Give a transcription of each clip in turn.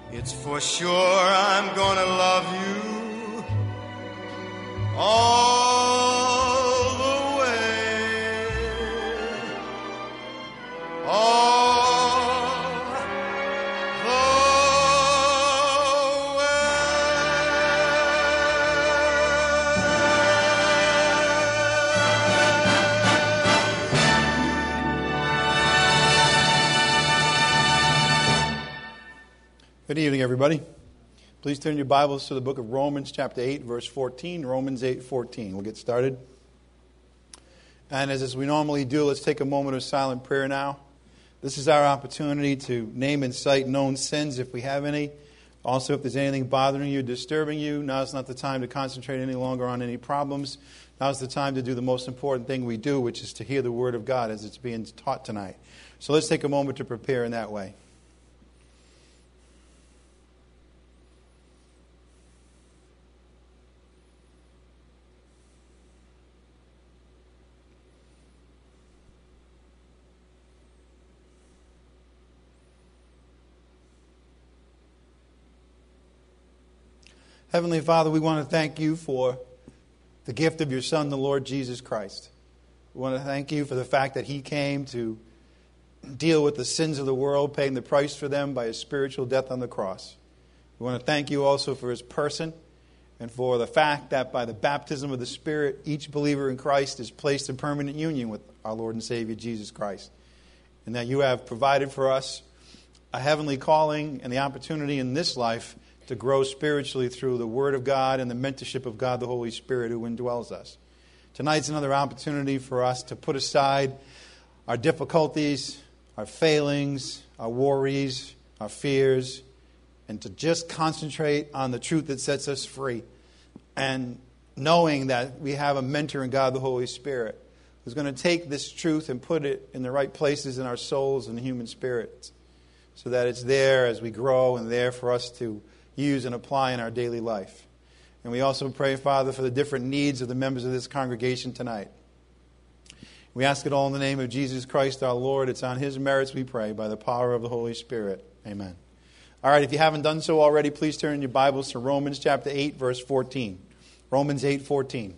It's for sure I'm gonna love you all the way, all the way. Good evening, everybody. Please turn your Bibles to the book of Romans, chapter 8, verse 14. Romans 8:14. We'll get started. And as we normally do, let's take a moment of silent prayer now. This is our opportunity to name and cite known sins if we have any. Also, if there's anything bothering you, disturbing you, now's not the time to concentrate any longer on any problems. Now's the time to do the most important thing we do, which is to hear the Word of God as it's being taught tonight. So let's take a moment to prepare in that way. Heavenly Father, we want to thank you for the gift of your Son, the Lord Jesus Christ. We want to thank you for the fact that He came to deal with the sins of the world, paying the price for them by His spiritual death on the cross. We want to thank you also for His person and for the fact that by the baptism of the Spirit, each believer in Christ is placed in permanent union with our Lord and Savior, Jesus Christ. And that you have provided for us a heavenly calling and the opportunity in this life to grow spiritually through the Word of God and the mentorship of God, the Holy Spirit, who indwells us. Tonight's another opportunity for us to put aside our difficulties, our failings, our worries, our fears, and to just concentrate on the truth that sets us free. And knowing that we have a mentor in God, the Holy Spirit, who's going to take this truth and put it in the right places in our souls and human spirits, so that it's there as we grow and there for us to use and apply in our daily life. And we also pray, Father, for the different needs of the members of this congregation tonight. We ask it all in the name of Jesus Christ our Lord. It's on His merits we pray, by the power of the Holy Spirit. Amen. All right, if you haven't done so already, please turn your Bibles to Romans chapter 8, verse 14. Romans 8:14.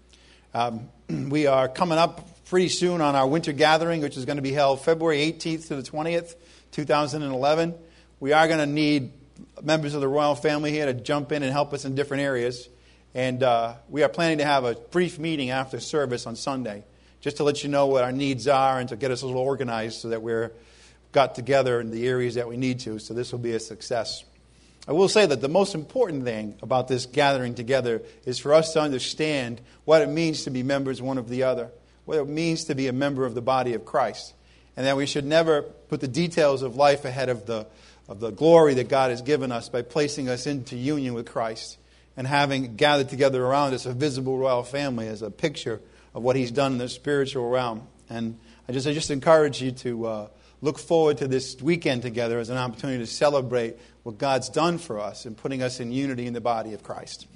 We are coming up pretty soon on our winter gathering, which is going to be held February 18th to the 20th, 2011. We are going to need members of the royal family here to jump in and help us in different areas. And we are planning to have a brief meeting after service on Sunday, just to let you know what our needs are and to get us a little organized so that we're got together in the areas that we need to. So this will be a success. I will say that the most important thing about this gathering together is for us to understand what it means to be members one of the other, what it means to be a member of the body of Christ, and that we should never put the details of life ahead of the glory that God has given us by placing us into union with Christ and having gathered together around us a visible royal family as a picture of what He's done in the spiritual realm. And I just encourage you to look forward to this weekend together as an opportunity to celebrate what God's done for us and putting us in unity in the body of Christ.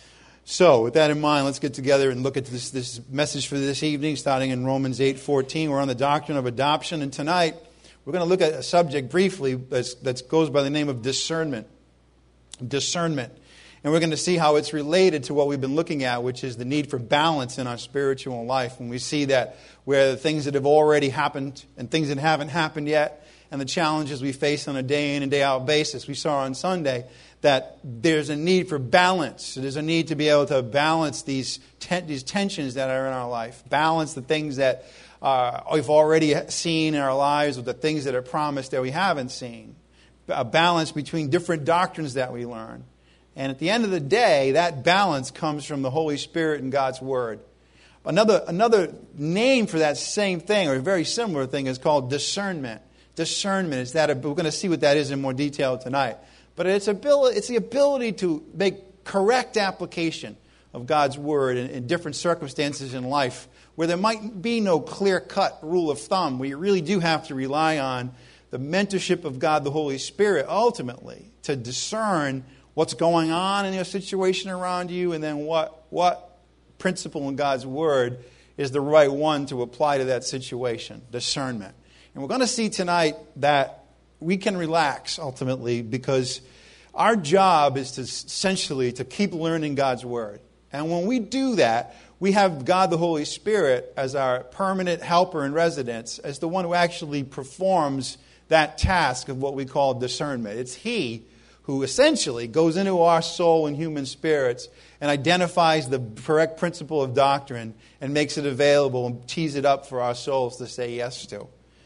So, with that in mind, let's get together and look at this message for this evening, starting in Romans 8:14. We're on the doctrine of adoption, and tonight we're going to look at a subject briefly that goes by the name of discernment. Discernment. And we're going to see how it's related to what we've been looking at, which is the need for balance in our spiritual life. When we see that where the things that have already happened and things that haven't happened yet, and the challenges we face on a day in and day out basis. We saw on Sunday that there's a need for balance. There's a need to be able to balance these tensions that are in our life. Balance the things that we've already seen in our lives with the things that are promised that we haven't seen. A balance between different doctrines that we learn. And at the end of the day, that balance comes from the Holy Spirit and God's Word. Another name for that same thing, or a very similar thing, is called discernment. Discernment is that we're going to see what that is in more detail tonight. But it's the ability to make correct application of God's Word in different circumstances in life where there might be no clear-cut rule of thumb, where you really do have to rely on the mentorship of God, the Holy Spirit, ultimately, to discern what's going on in your situation around you, and then what principle in God's Word is the right one to apply to that situation. Discernment. And we're going to see tonight that we can relax, ultimately, because Our job is to essentially to keep learning God's Word. And when we do that, we have God the Holy Spirit as our permanent helper in residence, as the one who actually performs that task of what we call discernment. It's He who essentially goes into our soul and human spirits and identifies the correct principle of doctrine and makes it available and tees it up for our souls to say yes to.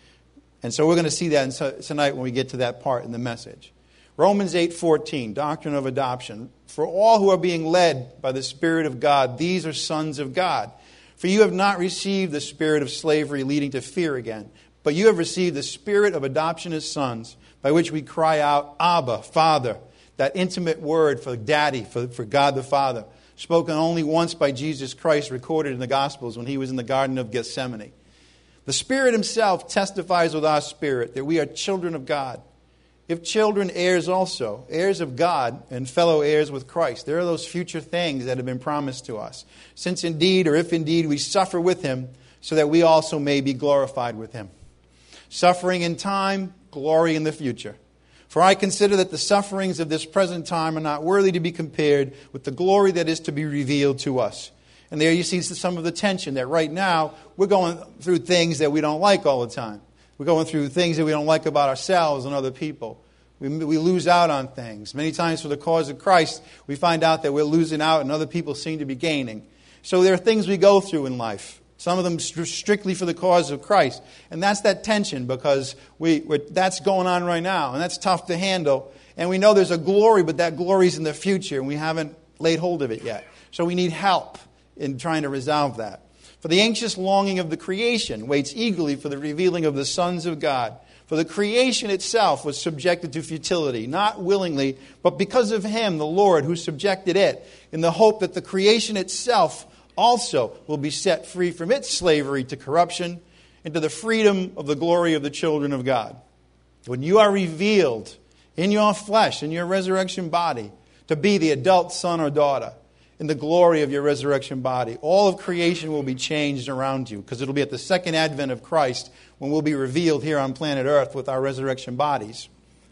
And so we're going to see that tonight when we get to that part in the message. Romans 8:14, doctrine of adoption. For all who are being led by the Spirit of God, these are sons of God. For you have not received the spirit of slavery leading to fear again, but you have received the spirit of adoption as sons, by which we cry out, Abba, Father. That intimate word for daddy, for God the Father, spoken only once by Jesus Christ, recorded in the Gospels when He was in the Garden of Gethsemane. The Spirit Himself testifies with our spirit that we are children of God. If children, heirs also, heirs of God and fellow heirs with Christ. There are those future things that have been promised to us. Since indeed, or if indeed, we suffer with Him, so that we also may be glorified with Him. Suffering in time, glory in the future. For I consider that the sufferings of this present time are not worthy to be compared with the glory that is to be revealed to us. And there you see some of the tension that right now we're going through things that we don't like all the time. We're going through things that we don't like about ourselves and other people. We lose out on things. Many times for the cause of Christ, we find out that we're losing out and other people seem to be gaining. So there are things we go through in life. Some of them strictly for the cause of Christ. And that's that tension because that's going on right now. And that's tough to handle. And we know there's a glory, but that glory's in the future. And we haven't laid hold of it yet. So we need help in trying to resolve that. For the anxious longing of the creation waits eagerly for the revealing of the sons of God. For the creation itself was subjected to futility, not willingly, but because of Him, the Lord, who subjected it, in the hope that the creation itself also will be set free from its slavery to corruption into the freedom of the glory of the children of God. When you are revealed in your flesh, in your resurrection body, to be the adult son or daughter, in the glory of your resurrection body, all of creation will be changed around you, because it'll be at the second advent of Christ when we'll be revealed here on planet Earth with our resurrection bodies.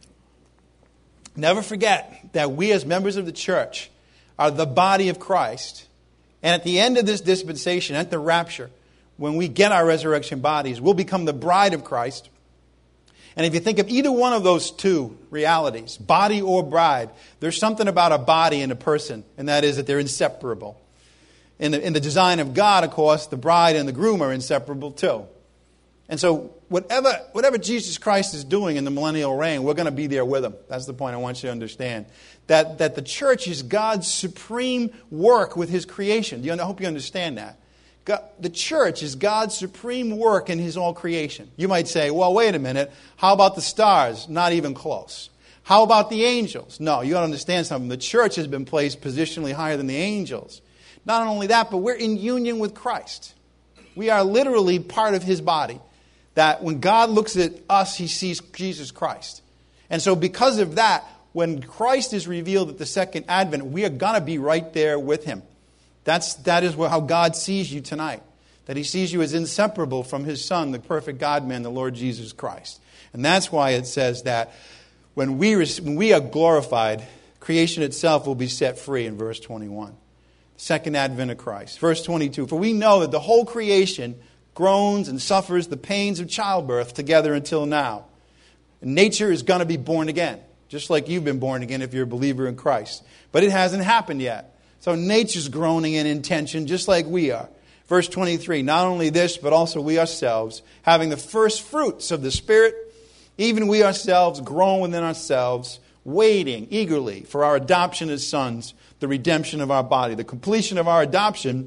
Never forget that we as members of the church are the body of Christ. And at the end of this dispensation, at the rapture, when we get our resurrection bodies, we'll become the bride of Christ. And if you think of either one of those two realities, body or bride, there's something about a body and a person, and that is that they're inseparable. In the design of God, of course, the bride and the groom are inseparable too. And so whatever Jesus Christ is doing in the millennial reign, we're going to be there with Him. That's the point I want you to understand. That the church is God's supreme work with His creation. I hope you understand that. The church is God's supreme work in His all creation. You might say, well, wait a minute. How about the stars? Not even close. How about the angels? No, you got to understand something. The church has been placed positionally higher than the angels. Not only that, but we're in union with Christ. We are literally part of His body. That when God looks at us, He sees Jesus Christ. And so because of that, when Christ is revealed at the second advent, we are going to be right there with Him. That is how God sees you tonight. That He sees you as inseparable from His Son, the perfect God-man, the Lord Jesus Christ. And that's why it says that when we are glorified, creation itself will be set free in verse 21. Second advent of Christ. Verse 22, for we know that the whole creation groans and suffers the pains of childbirth together until now. And nature is going to be born again, just like you've been born again if you're a believer in Christ. But it hasn't happened yet. So nature's groaning in intention just like we are. Verse 23, not only this, but also we ourselves, having the first fruits of the Spirit, even we ourselves groan within ourselves, waiting eagerly for our adoption as sons, the redemption of our body. The completion of our adoption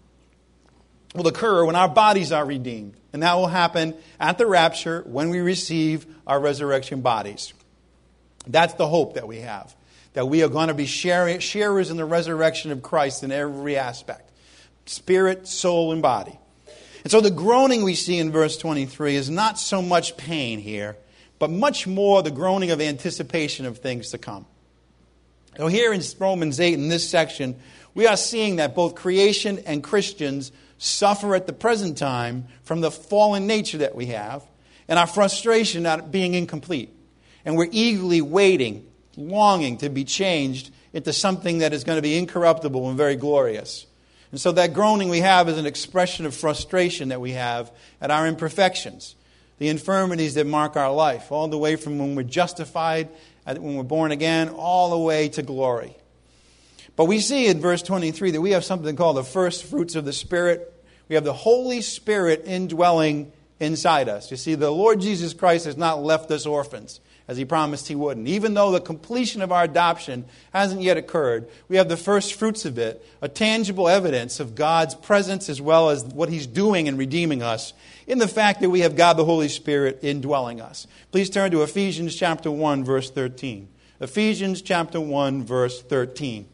will occur when our bodies are redeemed. And that will happen at the rapture when we receive our resurrection bodies. That's the hope that we have. That we are going to be sharers in the resurrection of Christ in every aspect. Spirit, soul, and body. And so the groaning we see in verse 23 is not so much pain here, but much more the groaning of anticipation of things to come. So here in Romans 8, in this section, we are seeing that both creation and Christians suffer at the present time from the fallen nature that we have and our frustration at being incomplete. And we're eagerly waiting longing to be changed into something that is going to be incorruptible and very glorious. And so that groaning we have is an expression of frustration that we have at our imperfections, the infirmities that mark our life, all the way from when we're justified, when we're born again, all the way to glory. But we see in verse 23 that we have something called the first fruits of the Spirit. We have the Holy Spirit indwelling inside us. You see, the Lord Jesus Christ has not left us orphans, as He promised He wouldn't. Even though the completion of our adoption hasn't yet occurred, we have the first fruits of it, a tangible evidence of God's presence as well as what He's doing in redeeming us, in the fact that we have God the Holy Spirit indwelling us. Please turn to Ephesians chapter 1, verse 13. Ephesians chapter 1, verse 13.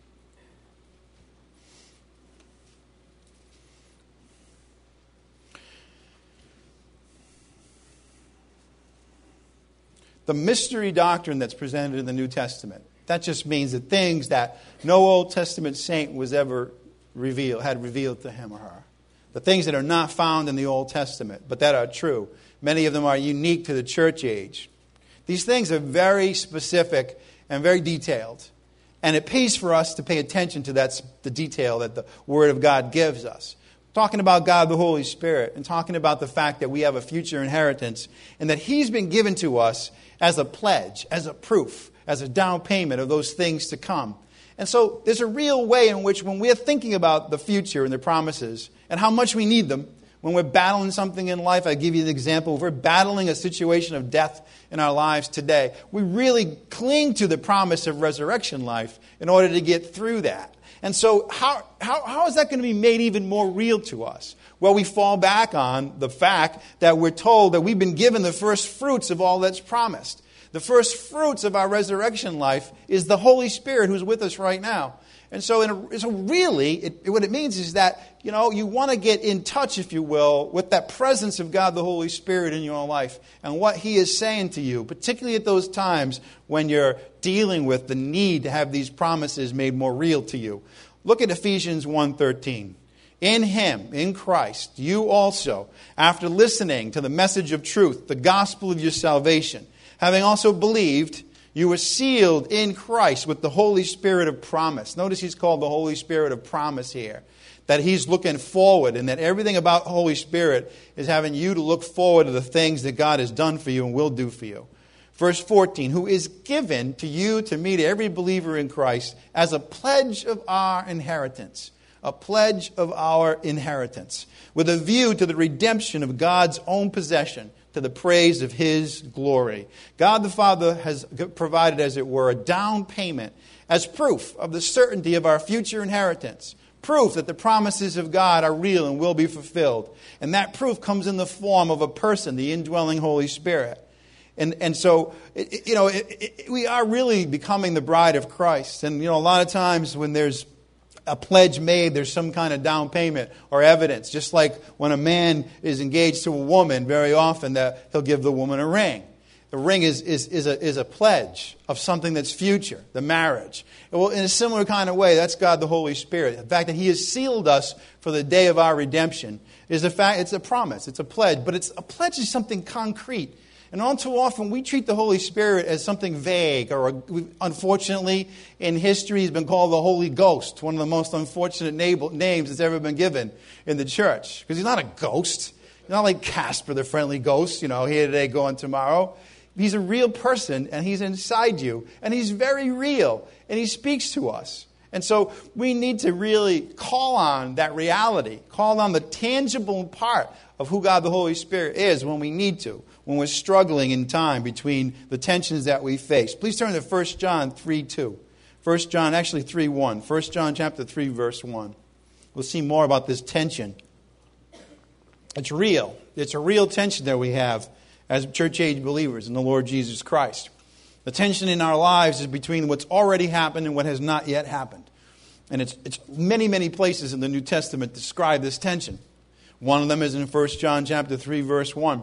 The mystery doctrine that's presented in the New Testament. That just means the things that no Old Testament saint was ever had revealed to him or her. The things that are not found in the Old Testament, but that are true. Many of them are unique to the church age. These things are very specific and very detailed. And it pays for us to pay attention to the detail that the Word of God gives us. Talking about God the Holy Spirit and talking about the fact that we have a future inheritance and that He's been given to us as a pledge, as a proof, as a down payment of those things to come. And so there's a real way in which when we're thinking about the future and the promises and how much we need them, when we're battling something in life, I give you an example. If we're battling a situation of death in our lives today, we really cling to the promise of resurrection life in order to get through that. And so how is that going to be made even more real to us? Well, we fall back on the fact that we're told that we've been given the first fruits of all that's promised. The first fruits of our resurrection life is the Holy Spirit who's with us right now. And so what it means is that, you want to get in touch, if you will, with that presence of God the Holy Spirit in your life and what He is saying to you, particularly at those times when you're dealing with the need to have these promises made more real to you. Look at Ephesians 1:13. In Him, in Christ, you also, after listening to the message of truth, the gospel of your salvation, having also believed, you were sealed in Christ with the Holy Spirit of promise. Notice He's called the Holy Spirit of promise here. That He's looking forward, and that everything about the Holy Spirit is having you to look forward to the things that God has done for you and will do for you. Verse 14, who is given to you, to me, to every believer in Christ, as a pledge of our inheritance. A pledge of our inheritance, with a view to the redemption of God's own possession, to the praise of His glory. God the Father has provided, as it were, a down payment as proof of the certainty of our future inheritance. Proof that the promises of God are real and will be fulfilled. And that proof comes in the form of a person, the indwelling Holy Spirit. And so, we are really becoming the bride of Christ. And, a lot of times when there's a pledge made, there's some kind of down payment or evidence. Just like when a man is engaged to a woman, very often that he'll give the woman a ring. The ring is a pledge of something that's future, the marriage. Well, in a similar kind of way, that's God the Holy Spirit. The fact that He has sealed us for the day of our redemption is the fact. It's a promise, it's a pledge, but a pledge is something concrete. And all too often, we treat the Holy Spirit as something vague, or unfortunately, in history, He's been called the Holy Ghost, one of the most unfortunate names that's ever been given in the church. Because He's not a ghost. He's not like Casper, the friendly ghost, here today, gone tomorrow. He's a real person, and He's inside you, and He's very real, and He speaks to us. And so we need to really call on that reality, call on the tangible part of who God the Holy Spirit is when we need to, when we're struggling in time between the tensions that we face. Please turn to 1 John 3:2. 1 John, actually 3:1. 1 John chapter 3, verse 1. We'll see more about this tension. It's real. It's a real tension that we have as church-age believers in the Lord Jesus Christ. The tension in our lives is between what's already happened and what has not yet happened. And it's many, many places in the New Testament describe this tension. One of them is in 1 John chapter 3, verse 1.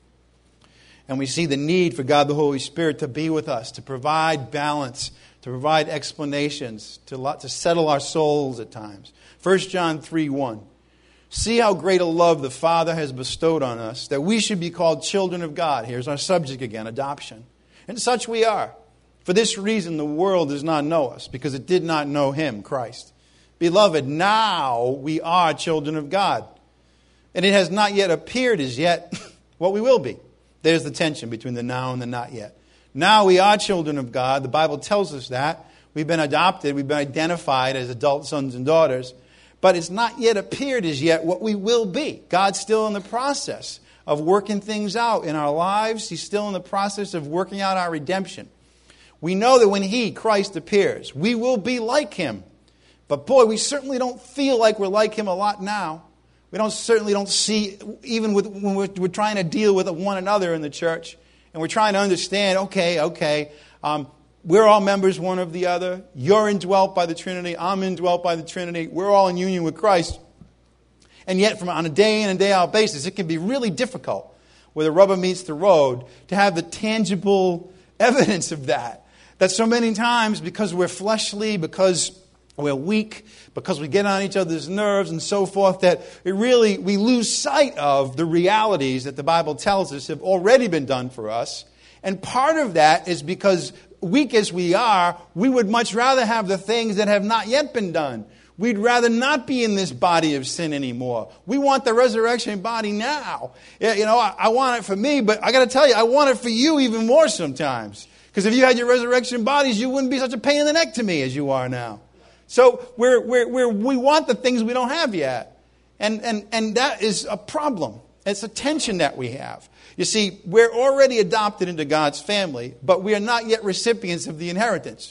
And we see the need for God the Holy Spirit to be with us, to provide balance, to provide explanations, to settle our souls at times. 1 John 3:1. See how great a love the Father has bestowed on us, that we should be called children of God. Here's our subject again, adoption. And such we are. For this reason, the world does not know us, because it did not know him, Christ. Beloved, now we are children of God. And it has not yet appeared as yet what we will be. There's the tension between the now and the not yet. Now we are children of God. The Bible tells us that. We've been adopted. We've been identified as adult sons and daughters. But it's not yet appeared as yet what we will be. God's still in the process of working things out in our lives. He's still in the process of working out our redemption. We know that when He, Christ, appears, we will be like Him. But boy, we certainly don't feel like we're like Him a lot now. We certainly don't see, even when we're trying to deal with one another in the church, and we're trying to understand, okay, we're all members one of the other. You're indwelt by the Trinity. I'm indwelt by the Trinity. We're all in union with Christ. And yet, on a day in and day out basis, it can be really difficult, where the rubber meets the road, to have the tangible evidence of that. That so many times, because we're fleshly, because we're weak, because we get on each other's nerves and so forth, that we lose sight of the realities that the Bible tells us have already been done for us. And part of that is because, weak as we are, we would much rather have the things that have not yet been done. We'd rather not be in this body of sin anymore. We want the resurrection body now. I want it for me, but I got to tell you, I want it for you even more sometimes. Because if you had your resurrection bodies, you wouldn't be such a pain in the neck to me as you are now. So we want the things we don't have yet. And that is a problem. It's a tension that we have. You see, we're already adopted into God's family, but we are not yet recipients of the inheritance.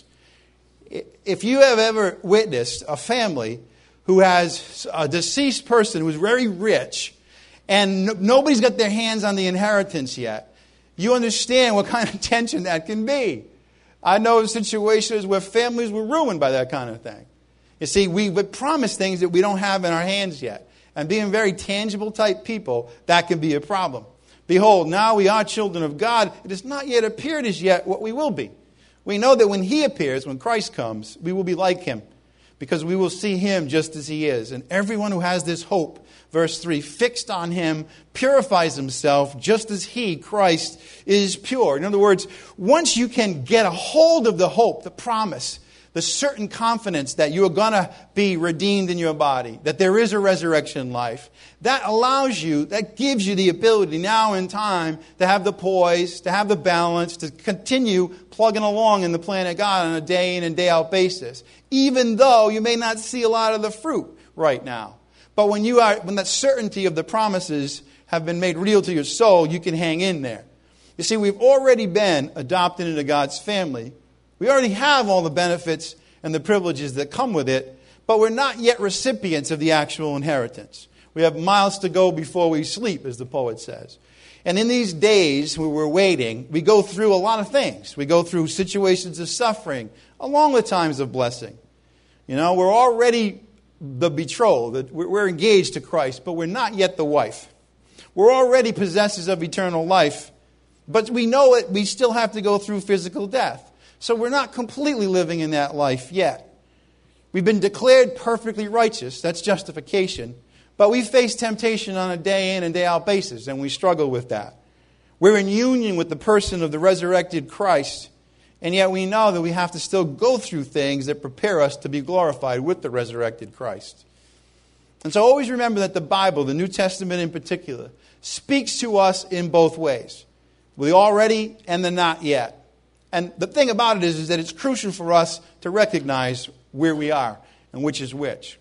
If you have ever witnessed a family who has a deceased person who's very rich, and nobody's got their hands on the inheritance yet, you understand what kind of tension that can be. I know situations where families were ruined by that kind of thing. You see, we would promise things that we don't have in our hands yet. And being very tangible type people, that can be a problem. Behold, now we are children of God. It has not yet appeared as yet what we will be. We know that when He appears, when Christ comes, we will be like Him, because we will see Him just as He is. And everyone who has this hope, verse 3, fixed on Him, purifies himself just as He, Christ, is pure. In other words, once you can get a hold of the hope, the promise, the certain confidence that you are going to be redeemed in your body, that there is a resurrection life, that allows you, that gives you the ability now in time to have the poise, to have the balance, to continue plugging along in the plan of God on a day in and day out basis, even though you may not see a lot of the fruit right now. But when that certainty of the promises have been made real to your soul, you can hang in there. You see, we've already been adopted into God's family. We already have all the benefits and the privileges that come with it, but we're not yet recipients of the actual inheritance. We have miles to go before we sleep, as the poet says. And in these days where we're waiting, we go through a lot of things. We go through situations of suffering, along with times of blessing. We're already the betrothed. We're engaged to Christ, but we're not yet the wife. We're already possessors of eternal life, but we know it. We still have to go through physical death. So we're not completely living in that life yet. We've been declared perfectly righteous. That's justification. But we face temptation on a day in and day out basis, and we struggle with that. We're in union with the person of the resurrected Christ, and yet we know that we have to still go through things that prepare us to be glorified with the resurrected Christ. And so always remember that the Bible, the New Testament in particular, speaks to us in both ways. The already and the not yet. And the thing about it is that it's crucial for us to recognize where we are and which is which.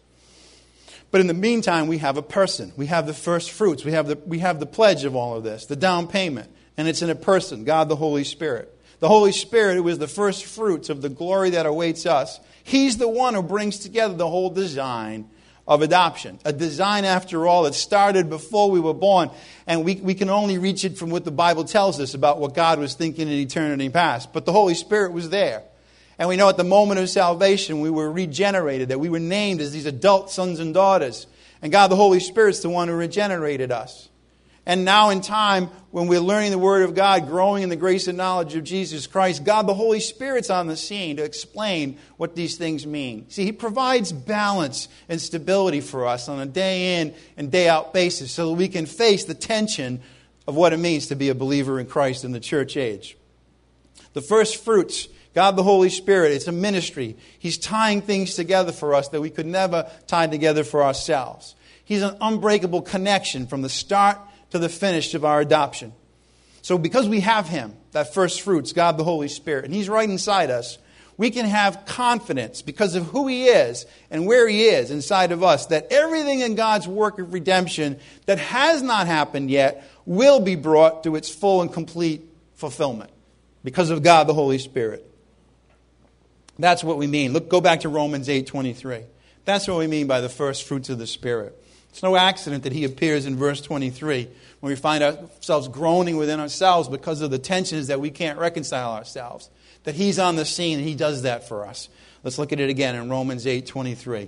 But in the meantime, we have a person. We have the first fruits. We have the pledge of all of this, the down payment. And it's in a person, God the Holy Spirit. The Holy Spirit, who is the first fruits of the glory that awaits us, He's the one who brings together the whole design of adoption. A design, after all, that started before we were born. And we can only reach it from what the Bible tells us about what God was thinking in eternity past. But the Holy Spirit was there. And we know at the moment of salvation, we were regenerated, that we were named as these adult sons and daughters. And God, the Holy Spirit's the one who regenerated us. And now in time, when we're learning the Word of God, growing in the grace and knowledge of Jesus Christ, God, the Holy Spirit's on the scene to explain what these things mean. See, He provides balance and stability for us on a day in and day out basis so that we can face the tension of what it means to be a believer in Christ in the church age. The first fruits God the Holy Spirit, it's a ministry. He's tying things together for us that we could never tie together for ourselves. He's an unbreakable connection from the start to the finish of our adoption. So because we have Him, that first fruits, God the Holy Spirit, and He's right inside us, we can have confidence because of who He is and where He is inside of us, that everything in God's work of redemption that has not happened yet will be brought to its full and complete fulfillment because of God the Holy Spirit. That's what we mean. Go back to Romans 8:23. That's what we mean by the first fruits of the Spirit. It's no accident that He appears in verse 23 when we find ourselves groaning within ourselves because of the tensions that we can't reconcile ourselves. That He's on the scene and He does that for us. Let's look at it again in Romans 8:23.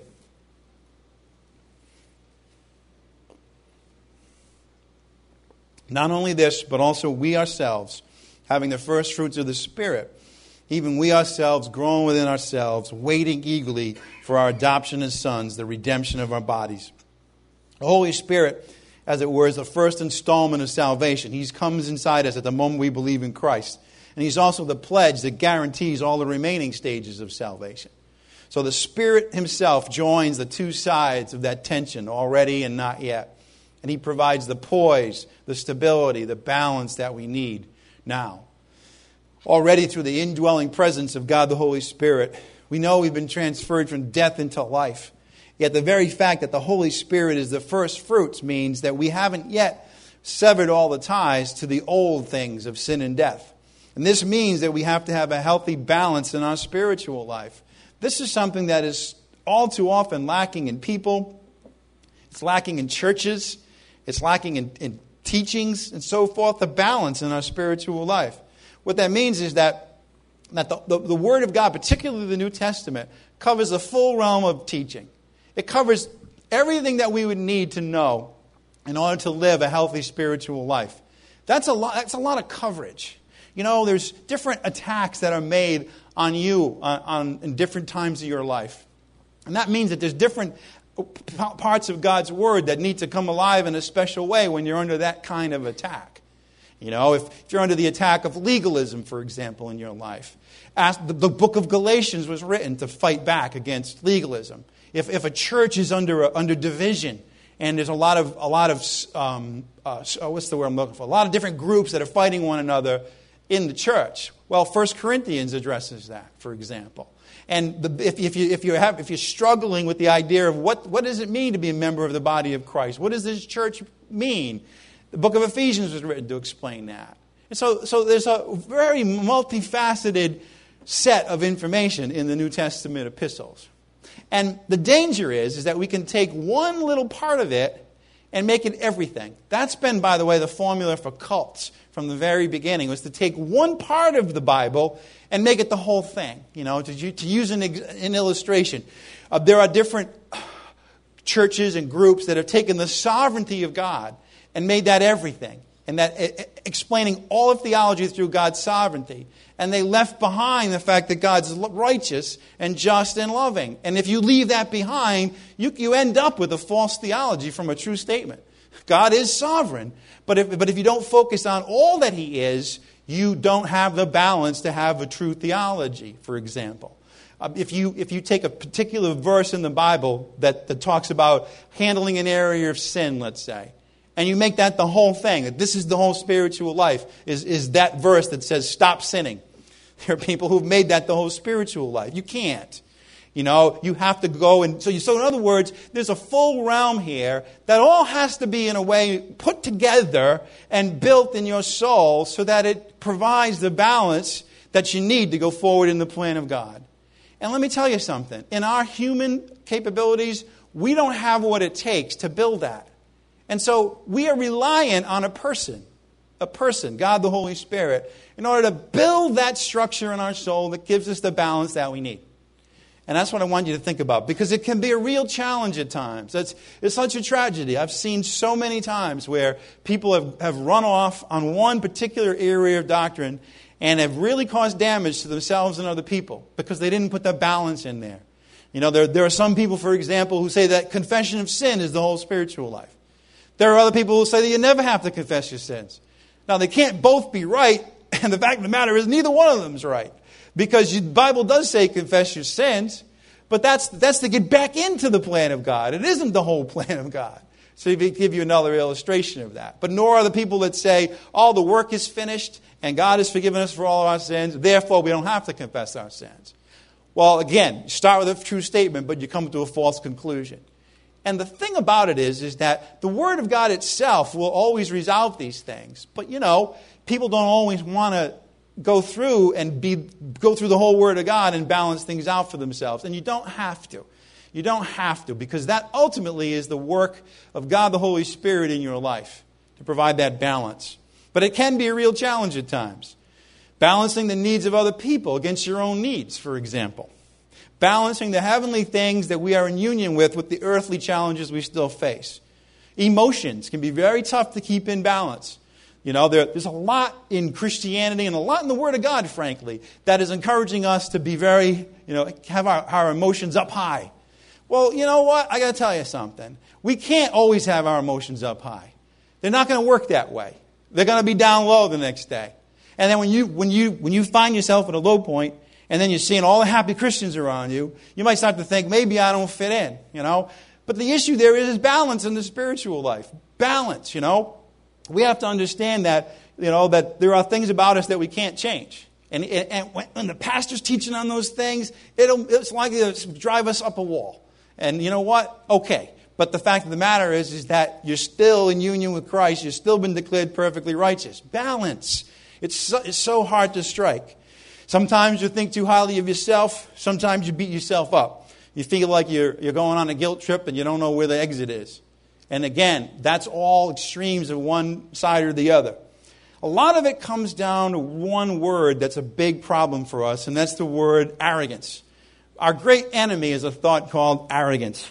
Not only this, but also we ourselves, having the first fruits of the Spirit, even we ourselves groan within ourselves, waiting eagerly for our adoption as sons, the redemption of our bodies. The Holy Spirit, as it were, is the first installment of salvation. He comes inside us at the moment we believe in Christ. And He's also the pledge that guarantees all the remaining stages of salvation. So the Spirit Himself joins the two sides of that tension, already and not yet. And He provides the poise, the stability, the balance that we need now. Already through the indwelling presence of God the Holy Spirit, we know we've been transferred from death into life. Yet the very fact that the Holy Spirit is the first fruits means that we haven't yet severed all the ties to the old things of sin and death. And this means that we have to have a healthy balance in our spiritual life. This is something that is all too often lacking in people. It's lacking in churches. It's lacking in teachings and so forth, the balance in our spiritual life. What that means is that the Word of God, particularly the New Testament, covers the full realm of teaching. It covers everything that we would need to know in order to live a healthy spiritual life. That's a lot of coverage. You know, there's different attacks that are made on you in different times of your life. And that means that there's different parts of God's Word that need to come alive in a special way when you're under that kind of attack. You know, if you're under the attack of legalism, for example, in your life. The book of Galatians was written to fight back against legalism. If a church is under division, and there's a lot of what's the word I'm looking for? A lot of different groups that are fighting one another in the church. Well, 1 Corinthians addresses that, for example. And if you're struggling with the idea of what does it mean to be a member of the body of Christ, what does this church mean? The book of Ephesians was written to explain that. And so there's a very multifaceted set of information in the New Testament epistles. And the danger is that we can take one little part of it and make it everything. That's been, by the way, the formula for cults from the very beginning, was to take one part of the Bible and make it the whole thing. You know, to use an illustration. There are different churches and groups that have taken the sovereignty of God and made that everything. And that explaining all of theology through God's sovereignty. And they left behind the fact that God's righteous and just and loving. And if you leave that behind, you end up with a false theology from a true statement. God is sovereign. But if you don't focus on all that He is, you don't have the balance to have a true theology, for example. If you take a particular verse in the Bible that talks about handling an area of sin, let's say, and you make that the whole thing, that this is the whole spiritual life, is that verse that says stop sinning. There are people who've made that the whole spiritual life. You can't. You know, you have to go and... So in other words, there's a full realm here that all has to be in a way put together and built in your soul so that it provides the balance that you need to go forward in the plan of God. And let me tell you something. In our human capabilities, we don't have what it takes to build that. And so we are reliant on a person, God the Holy Spirit, in order to build that structure in our soul that gives us the balance that we need. And that's what I want you to think about, because it can be a real challenge at times. It's such a tragedy. I've seen so many times where people have run off on one particular area of doctrine and have really caused damage to themselves and other people because they didn't put the balance in there. You know, there are some people, for example, who say that confession of sin is the whole spiritual life. There are other people who say that you never have to confess your sins. Now, they can't both be right, and the fact of the matter is neither one of them is right. Because the Bible does say confess your sins, but that's to get back into the plan of God. It isn't the whole plan of God. So he give you another illustration of that. But nor are the people that say, oh, the work is finished and God has forgiven us for all of our sins, therefore we don't have to confess our sins. Well, again, you start with a true statement, but you come to a false conclusion. And the thing about it is that the Word of God itself will always resolve these things. But, people don't always want to go through the whole Word of God and balance things out for themselves. And you don't have to. You don't have to, because that ultimately is the work of God the Holy Spirit in your life to provide that balance. But it can be a real challenge at times. Balancing the needs of other people against your own needs, for example. Balancing the heavenly things that we are in union with the earthly challenges we still face. Emotions can be very tough to keep in balance. There's a lot in Christianity and a lot in the Word of God, frankly, that is encouraging us to be very, have our emotions up high. Well, you know what? I got to tell you something. We can't always have our emotions up high. They're not going to work that way. They're going to be down low the next day. And then when you find yourself at a low point, and then you're seeing all the happy Christians around you, you might start to think, maybe I don't fit in, But the issue there is balance in the spiritual life. Balance, We have to understand that, that there are things about us that we can't change. And when the pastor's teaching on those things, it's likely to drive us up a wall. And you know what? Okay. But the fact of the matter is that you're still in union with Christ. You've still been declared perfectly righteous. Balance. It's so hard to strike. Sometimes you think too highly of yourself. Sometimes you beat yourself up. You feel like you're going on a guilt trip and you don't know where the exit is. And again, that's all extremes of one side or the other. A lot of it comes down to one word that's a big problem for us, and that's the word arrogance. Our great enemy is a thought called arrogance.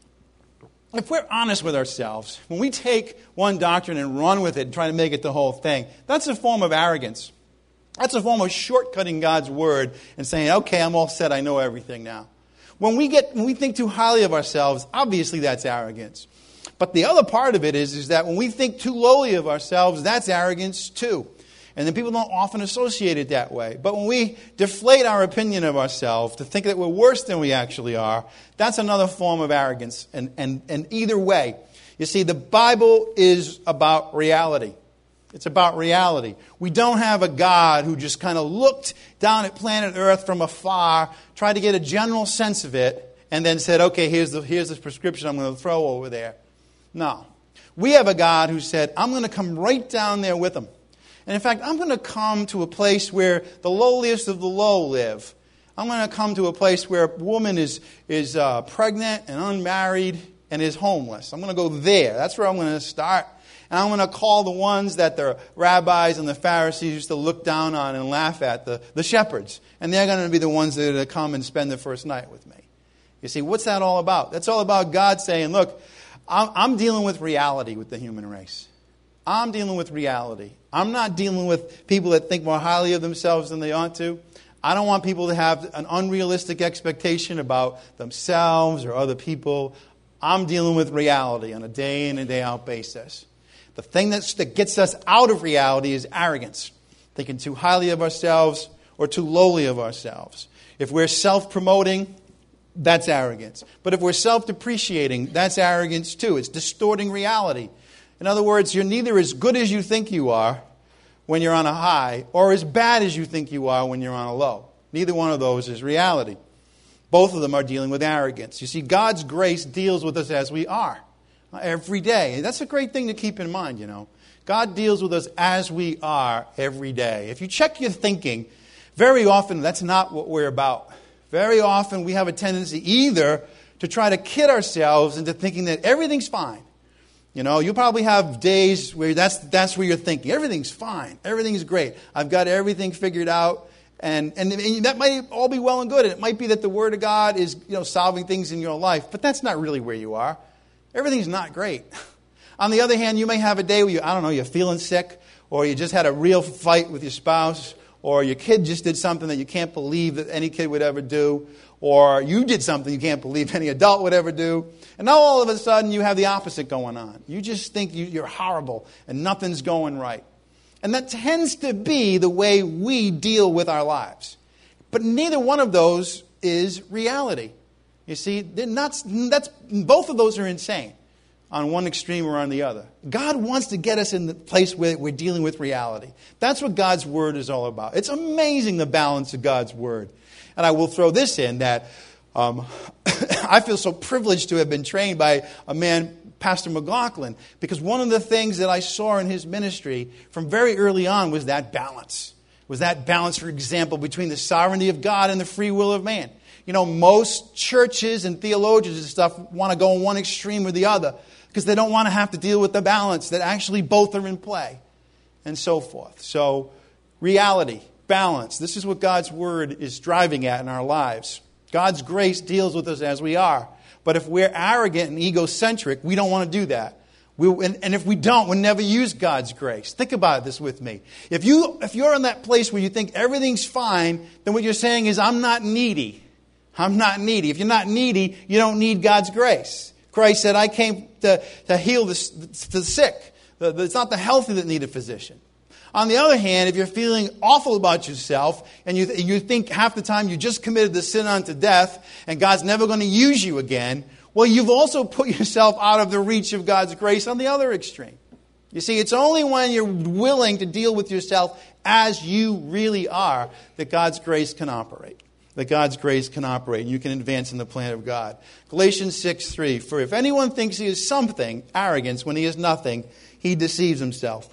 If we're honest with ourselves, when we take one doctrine and run with it and try to make it the whole thing, that's a form of arrogance. That's a form of shortcutting God's word and saying, okay, I'm all set, I know everything now. When we think too highly of ourselves, obviously that's arrogance. But the other part of it is that when we think too lowly of ourselves, that's arrogance too. And then people don't often associate it that way. But when we deflate our opinion of ourselves to think that we're worse than we actually are, that's another form of arrogance. And either way, you see, the Bible is about reality. It's about reality. We don't have a God who just kind of looked down at planet Earth from afar, tried to get a general sense of it, and then said, okay, here's the prescription I'm going to throw over there. No. We have a God who said, I'm going to come right down there with them. And in fact, I'm going to come to a place where the lowliest of the low live. I'm going to come to a place where a woman is pregnant and unmarried and is homeless. I'm going to go there. That's where I'm going to start. And I'm going to call the ones that the rabbis and the Pharisees used to look down on and laugh at, the shepherds. And they're going to be the ones that are going to come and spend the first night with me. You see, what's that all about? That's all about God saying, look, I'm dealing with reality with the human race. I'm dealing with reality. I'm not dealing with people that think more highly of themselves than they ought to. I don't want people to have an unrealistic expectation about themselves or other people. I'm dealing with reality on a day in and day out basis. The thing that gets us out of reality is arrogance. Thinking too highly of ourselves or too lowly of ourselves. If we're self-promoting, that's arrogance. But if we're self-depreciating, that's arrogance too. It's distorting reality. In other words, you're neither as good as you think you are when you're on a high or as bad as you think you are when you're on a low. Neither one of those is reality. Both of them are dealing with arrogance. You see, God's grace deals with us as we are every day. That's a great thing to keep in mind, God deals with us as we are every day. If you check your thinking, very often that's not what we're about. Very often we have a tendency either to try to kid ourselves into thinking that everything's fine. You'll probably have days where that's where you're thinking. Everything's fine. Everything's great. I've got everything figured out. And that might all be well and good. And it might be that the Word of God is solving things in your life. But that's not really where you are. Everything's not great. On the other hand, you may have a day where you're feeling sick. Or you just had a real fight with your spouse. Or your kid just did something that you can't believe that any kid would ever do. Or you did something you can't believe any adult would ever do. And now all of a sudden you have the opposite going on. You just think you're horrible and nothing's going right. And that tends to be the way we deal with our lives. But neither one of those is reality. You see, both of those are insane on one extreme or on the other. God wants to get us in the place where we're dealing with reality. That's what God's Word is all about. It's amazing, the balance of God's Word. And I will throw this in, that I feel so privileged to have been trained by a man, Pastor McLaughlin, because one of the things that I saw in his ministry from very early on was that balance. Was that balance, for example, between the sovereignty of God and the free will of man. You know, most churches and theologians and stuff want to go in one extreme or the other because they don't want to have to deal with the balance that actually both are in play and so forth. So, reality, balance, this is what God's Word is driving at in our lives. God's grace deals with us as we are. But if we're arrogant and egocentric, we don't want to do that. And if we don't, we'll never use God's grace. Think about this with me. If you're in that place where you think everything's fine, then what you're saying is, I'm not needy. I'm not needy. If you're not needy, you don't need God's grace. Christ said, I came to heal the sick. It's not the healthy that need a physician. On the other hand, if you're feeling awful about yourself and you think half the time you just committed the sin unto death and God's never going to use you again, well, you've also put yourself out of the reach of God's grace on the other extreme. You see, it's only when you're willing to deal with yourself as you really are that God's grace can operate. That God's grace can operate and you can advance in the plan of God. Galatians 6:3, for if anyone thinks he is something, arrogance, when he is nothing, he deceives himself.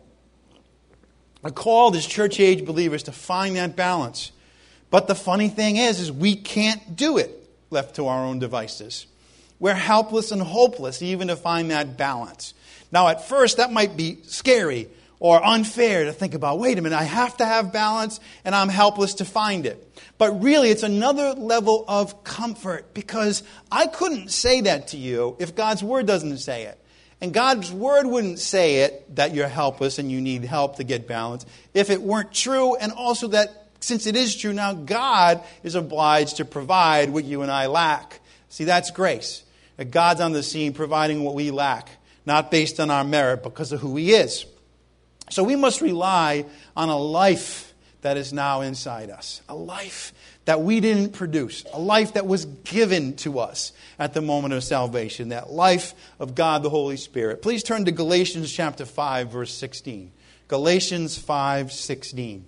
I called as church-age believers to find that balance. But the funny thing is we can't do it left to our own devices. We're helpless and hopeless even to find that balance. Now, at first, that might be scary or unfair to think about, wait a minute, I have to have balance and I'm helpless to find it. But really, it's another level of comfort because I couldn't say that to you if God's Word doesn't say it. And God's Word wouldn't say it that you're helpless and you need help to get balance if it weren't true, and also that since it is true now, God is obliged to provide what you and I lack. See, that's grace. That God's on the scene providing what we lack, not based on our merit, because of who He is. So we must rely on a life that is now inside us. A life that we didn't produce. A life that was given to us at the moment of salvation. That life of God the Holy Spirit. Please turn to Galatians chapter 5, verse 16. Galatians 5:16.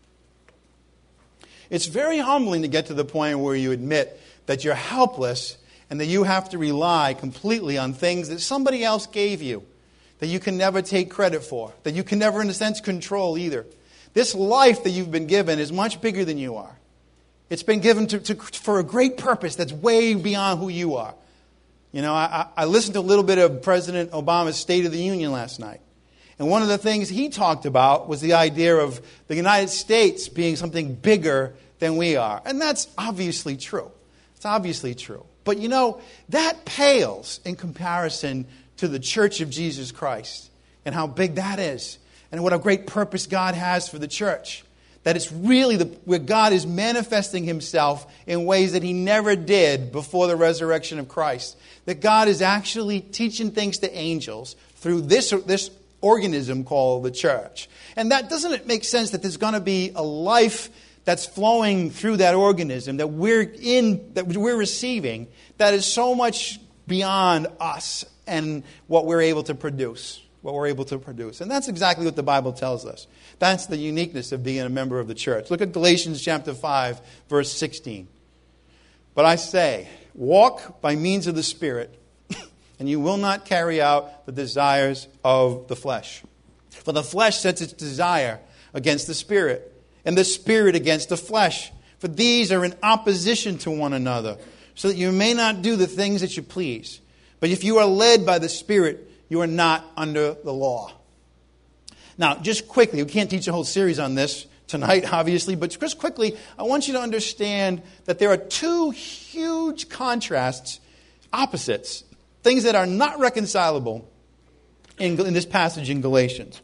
It's very humbling to get to the point where you admit that you're helpless and that you have to rely completely on things that somebody else gave you, that you can never take credit for, that you can never, in a sense, control either. This life that you've been given is much bigger than you are. It's been given for a great purpose that's way beyond who you are. You know, I listened to a little bit of President Obama's State of the Union last night. And one of the things he talked about was the idea of the United States being something bigger than we are. And that's obviously true. It's obviously true. But you know, that pales in comparison to the Church of Jesus Christ and how big that is and what a great purpose God has for the church. That it's really where God is manifesting Himself in ways that He never did before the resurrection of Christ. That God is actually teaching things to angels through this organism called the church. And doesn't it make sense that there's going to be a life that's flowing through that organism that we're receiving, that is so much beyond us and what we're able to produce. And that's exactly what the Bible tells us. That's the uniqueness of being a member of the church. Look at Galatians chapter 5, verse 16. But I say, walk by means of the Spirit, and you will not carry out the desires of the flesh. For the flesh sets its desire against the Spirit, and the Spirit against the flesh. For these are in opposition to one another, so that you may not do the things that you please. But if you are led by the Spirit, you are not under the law. Now, just quickly, we can't teach a whole series on this tonight, obviously, but just quickly, I want you to understand that there are two huge contrasts, opposites, things that are not reconcilable in this passage in Galatians.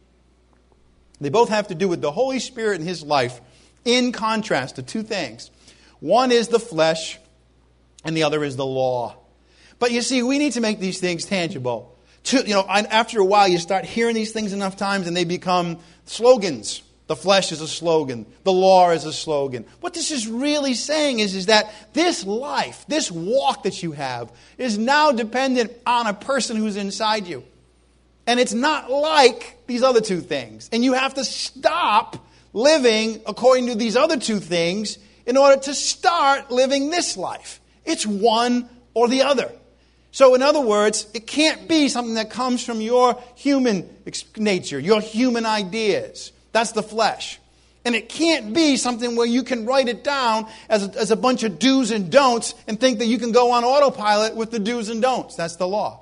They both have to do with the Holy Spirit and His life in contrast to two things. One is the flesh, and the other is the law. But you see, we need to make these things tangible. After a while, you start hearing these things enough times and they become slogans. The flesh is a slogan. The law is a slogan. What this is really saying is that this life, this walk that you have, is now dependent on a person who's inside you. And it's not like these other two things. And you have to stop living according to these other two things in order to start living this life. It's one or the other. So in other words, it can't be something that comes from your human nature, your human ideas. That's the flesh. And it can't be something where you can write it down as a bunch of do's and don'ts and think that you can go on autopilot with the do's and don'ts. That's the law.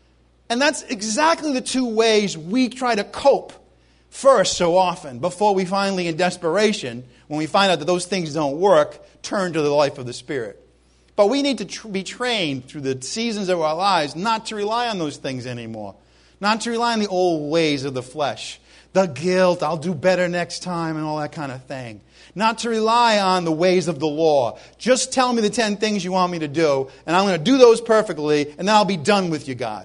And that's exactly the two ways we try to cope first so often, before we finally, in desperation, when we find out that those things don't work, turn to the life of the Spirit. But we need to be trained through the seasons of our lives not to rely on those things anymore. Not to rely on the old ways of the flesh. The guilt, I'll do better next time, and all that kind of thing. Not to rely on the ways of the law. Just tell me the 10 things you want me to do, and I'm going to do those perfectly, and then I'll be done with you, God.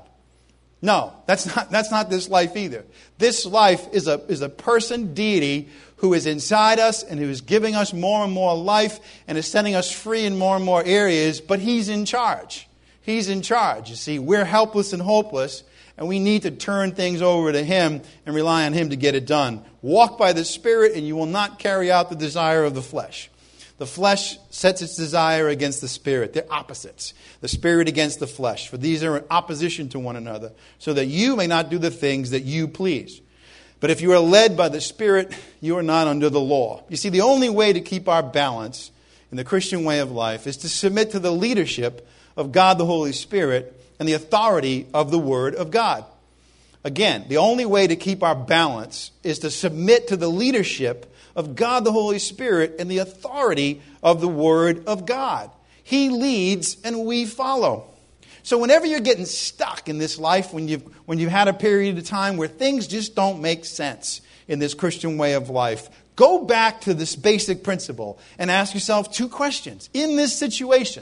No, that's not this life either. This life is a person, deity, who is inside us and who is giving us more and more life and is setting us free in more and more areas, but He's in charge. He's in charge. You see, we're helpless and hopeless, and we need to turn things over to Him and rely on Him to get it done. Walk by the Spirit, and you will not carry out the desire of the flesh. The flesh sets its desire against the Spirit. They're opposites. The Spirit against the flesh. For these are in opposition to one another, so that you may not do the things that you please. But if you are led by the Spirit, you are not under the law. You see, the only way to keep our balance in the Christian way of life is to submit to the leadership of God the Holy Spirit and the authority of the Word of God. Again, the only way to keep our balance is to submit to the leadership of God the Holy Spirit and the authority of the Word of God. He leads and we follow. So whenever you're getting stuck in this life, when you've had a period of time where things just don't make sense in this Christian way of life, go back to this basic principle and ask yourself 2 questions. In this situation,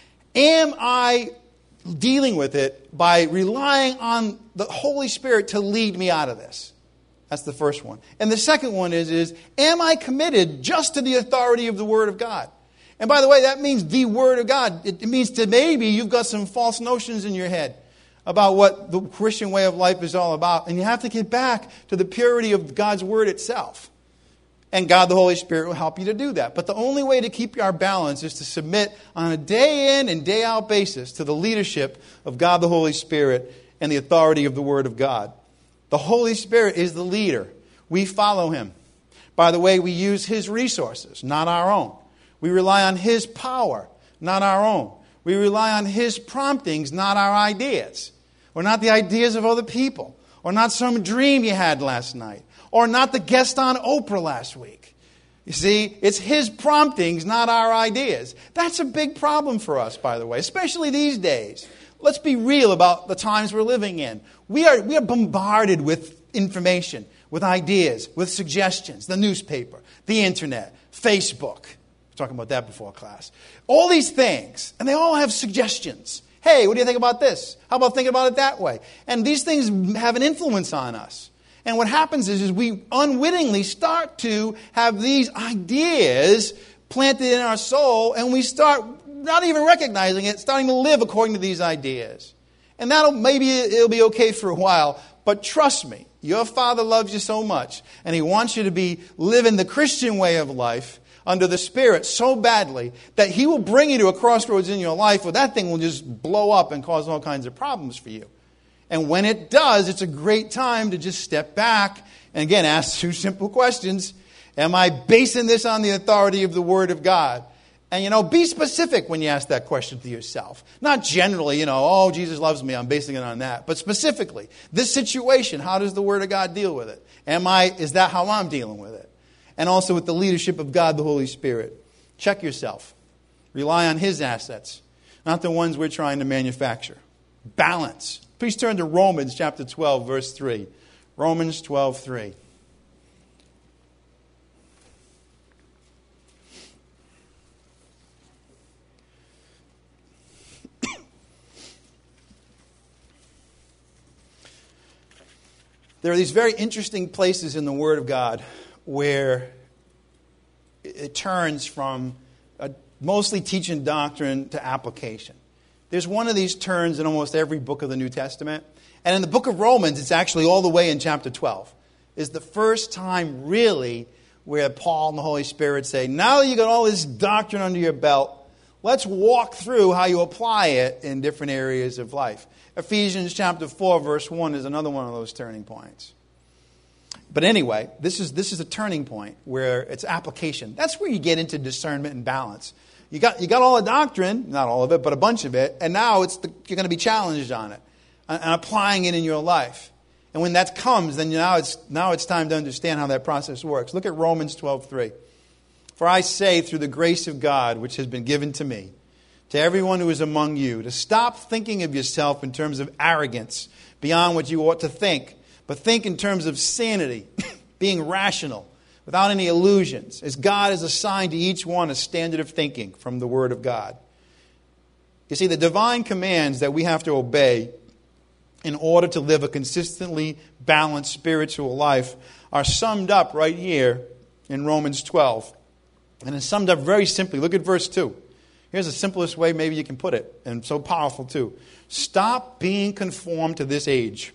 am I dealing with it by relying on the Holy Spirit to lead me out of this? That's the first one. And the second one is am I committed just to the authority of the Word of God? And by the way, that means the Word of God. It means that maybe you've got some false notions in your head about what the Christian way of life is all about. And you have to get back to the purity of God's Word itself. And God the Holy Spirit will help you to do that. But the only way to keep our balance is to submit on a day in and day out basis to the leadership of God the Holy Spirit and the authority of the Word of God. The Holy Spirit is the leader. We follow Him. By the way, we use His resources, not our own. We rely on His power, not our own. We rely on His promptings, not our ideas. Or not the ideas of other people. Or not some dream you had last night. Or not the guest on Oprah last week. You see, it's His promptings, not our ideas. That's a big problem for us, by the way, especially these days. Let's be real about the times we're living in. We are bombarded with information, with ideas, with suggestions, the newspaper, the internet, Facebook. We were talking about that before class. All these things, and they all have suggestions. Hey, what do you think about this? How about thinking about it that way? And these things have an influence on us. And what happens is we unwittingly start to have these ideas planted in our soul, and we start not even recognizing it, starting to live according to these ideas. And maybe it'll be okay for a while, but trust me, your Father loves you so much, and He wants you to be living the Christian way of life under the Spirit so badly that He will bring you to a crossroads in your life where that thing will just blow up and cause all kinds of problems for you. And when it does, it's a great time to just step back and again ask 2 simple questions. Am I basing this on the authority of the Word of God? And, be specific when you ask that question to yourself. Not generally, oh, Jesus loves me, I'm basing it on that. But specifically, this situation, how does the Word of God deal with it? Is that how I'm dealing with it? And also with the leadership of God, the Holy Spirit. Check yourself. Rely on His assets, not the ones we're trying to manufacture. Balance. Please turn to Romans chapter 12, verse 3. Romans 12, 3. There are these very interesting places in the Word of God where it turns from mostly teaching doctrine to application. There's one of these turns in almost every book of the New Testament. And in the book of Romans, it's actually all the way in chapter 12. Is the first time really where Paul and the Holy Spirit say, now that you got all this doctrine under your belt, let's walk through how you apply it in different areas of life. Ephesians chapter 4, verse 1 is another one of those turning points. But anyway, this is a turning point where it's application. That's where you get into discernment and balance. You got all the doctrine, not all of it, but a bunch of it, and now you're going to be challenged on it and applying it in your life. And when that comes, then now it's time to understand how that process works. Look at Romans 12:3. For I say, through the grace of God, which has been given to me, to everyone who is among you, to stop thinking of yourself in terms of arrogance beyond what you ought to think, but think in terms of sanity, being rational, without any illusions, as God has assigned to each one a standard of thinking from the Word of God. You see, the divine commands that we have to obey in order to live a consistently balanced spiritual life are summed up right here in Romans 12. And it's summed up very simply. Look at verse 2. Here's the simplest way maybe you can put it, and so powerful too. Stop being conformed to this age,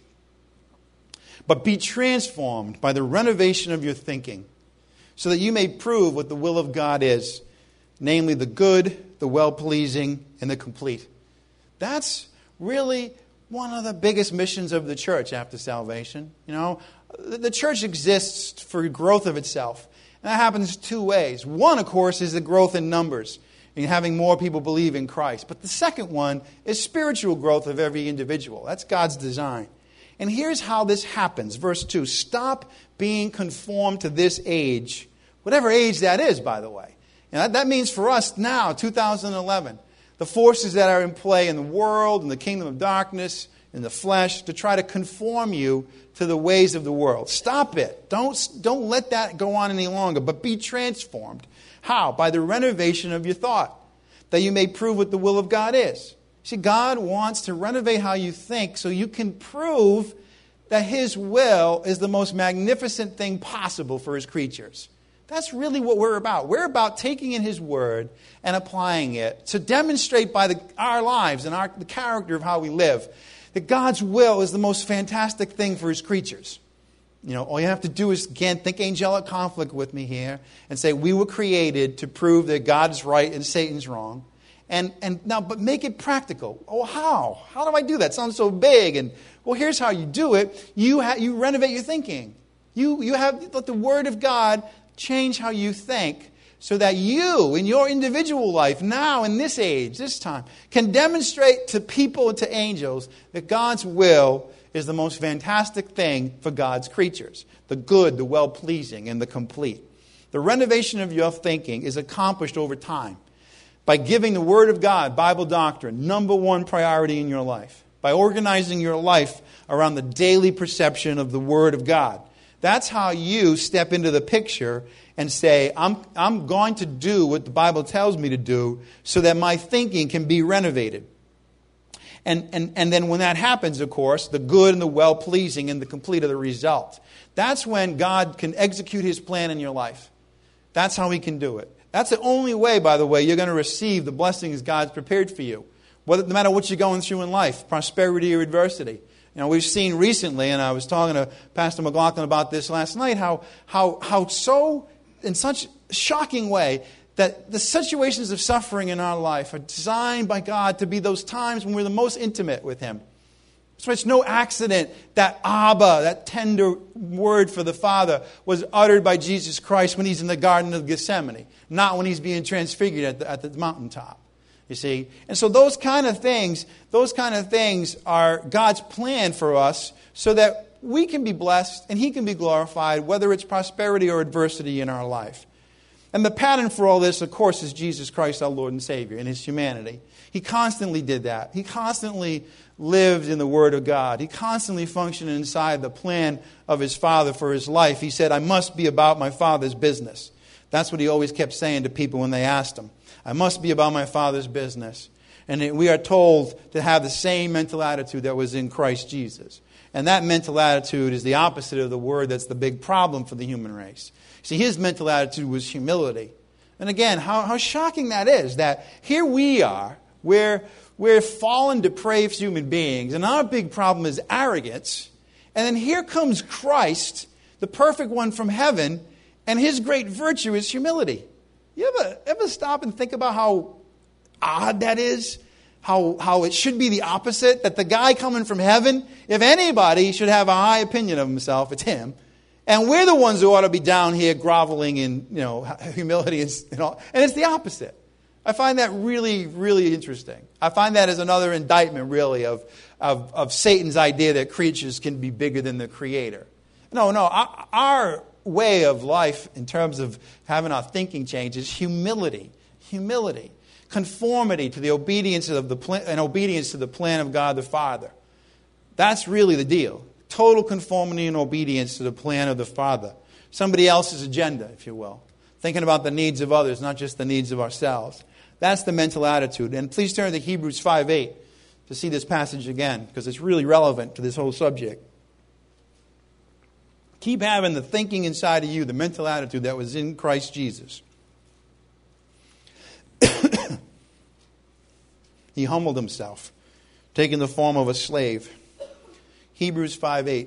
but be transformed by the renovation of your thinking, so that you may prove what the will of God is, namely the good, the well-pleasing, and the complete. That's really one of the biggest missions of the church after salvation. You know, the church exists for growth of itself. And that happens two ways. One, of course, is the growth in numbers and having more people believe in Christ. But the second one is spiritual growth of every individual. That's God's design. And here's how this happens. Verse 2, stop being conformed to this age, whatever age that is, by the way. And that means for us now, 2011, the forces that are in play in the world, in the kingdom of darkness, in the flesh, to try to conform you to the ways of the world. Stop it. Don't let that go on any longer, but be transformed. How? By the renovation of your thought, that you may prove what the will of God is. See, God wants to renovate how you think so you can prove that His will is the most magnificent thing possible for His creatures. That's really what we're about. We're about taking in His Word and applying it to demonstrate by our lives and the character of how we live that God's will is the most fantastic thing for His creatures. You know, all you have to do is, again, think angelic conflict with me here and say we were created to prove that God is right and Satan's wrong. And now, but make it practical. Oh, how? How do I do that? It sounds so big. And well, here's how you do it. You renovate your thinking. You have let the Word of God change how you think, so that you, in your individual life, now in this age, this time, can demonstrate to people and to angels that God's will is the most fantastic thing for God's creatures. The good, the well-pleasing, and the complete. The renovation of your thinking is accomplished over time by giving the Word of God, Bible doctrine, number one priority in your life. By organizing your life around the daily perception of the Word of God. That's how you step into the picture and say, I'm going to do what the Bible tells me to do so that my thinking can be renovated. And then when that happens, of course, the good and the well-pleasing and the complete are the result. That's when God can execute His plan in your life. That's how He can do it. That's the only way, by the way, you're going to receive the blessings God's prepared for you. No matter what you're going through in life, prosperity or adversity. You know, we've seen recently, and I was talking to Pastor McLaughlin about this last night, how so, in such a shocking way, that the situations of suffering in our life are designed by God to be those times when we're the most intimate with Him. So it's no accident that Abba, that tender word for the Father, was uttered by Jesus Christ when He's in the Garden of Gethsemane, not when He's being transfigured at the mountaintop. You see? And so those kind of things are God's plan for us so that we can be blessed and He can be glorified, whether it's prosperity or adversity in our life. And the pattern for all this, of course, is Jesus Christ, our Lord and Savior, in His humanity. He constantly did that. He constantly lived in the Word of God. He constantly functioned inside the plan of His Father for His life. He said, I must be about my Father's business. That's what He always kept saying to people when they asked Him. I must be about my Father's business. And we are told to have the same mental attitude that was in Christ Jesus. And that mental attitude is the opposite of the word that's the big problem for the human race. See, his mental attitude was humility. And again, how shocking that is, that here we are, we're fallen, depraved human beings, and our big problem is arrogance. And then here comes Christ, the perfect one from heaven, and his great virtue is humility. You ever stop and think about how odd that is? How it should be the opposite? That the guy coming from heaven, if anybody should have a high opinion of himself, it's him. And we're the ones who ought to be down here groveling in humility and all. And it's the opposite. I find that really, really interesting. I find that as another indictment, really, of Satan's idea that creatures can be bigger than the Creator. No, our way of life in terms of having our thinking change is humility. Humility. Conformity to the obedience of the plan, and obedience to the plan of God the Father. That's really the deal. Total conformity and obedience to the plan of the Father. Somebody else's agenda, if you will. Thinking about the needs of others, not just the needs of ourselves. That's the mental attitude. And please turn to Hebrews 5:8 to see this passage again, because it's really relevant to this whole subject. Keep having the thinking inside of you, the mental attitude that was in Christ Jesus. He humbled himself, taking the form of a slave. Hebrews 5:8.